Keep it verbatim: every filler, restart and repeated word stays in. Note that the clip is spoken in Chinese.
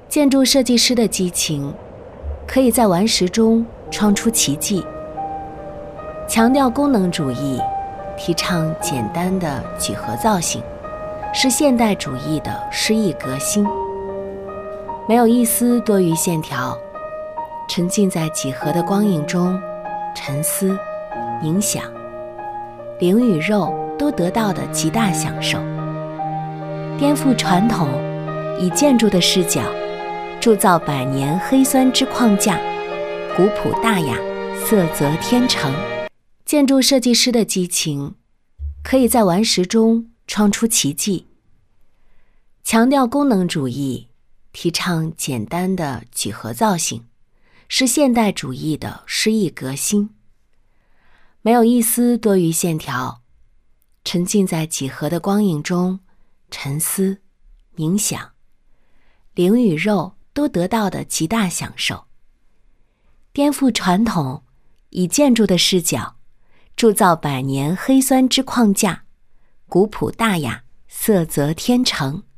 建筑设计师的激情，可以在顽石中创出奇迹。强调功能主义，提倡简单的几何造型，是现代主义的诗意革新。没有一丝多余线条，沉浸在几何的光影中，沉思、冥想，灵与肉都得到的极大享受。颠覆传统，以建筑的视角铸造百年黑酸之框架，古朴大雅，色泽天成。建筑设计师的激情，可以在顽石中创出奇迹。强调功能主义，提倡简单的几何造型，是现代主义的诗意革新。没有一丝多余线条，沉浸在几何的光影中，沉思、冥想，灵与肉都得到的极大享受。颠覆传统，以建筑的视角铸造百年黑酸之框架，古朴大雅，色泽天成。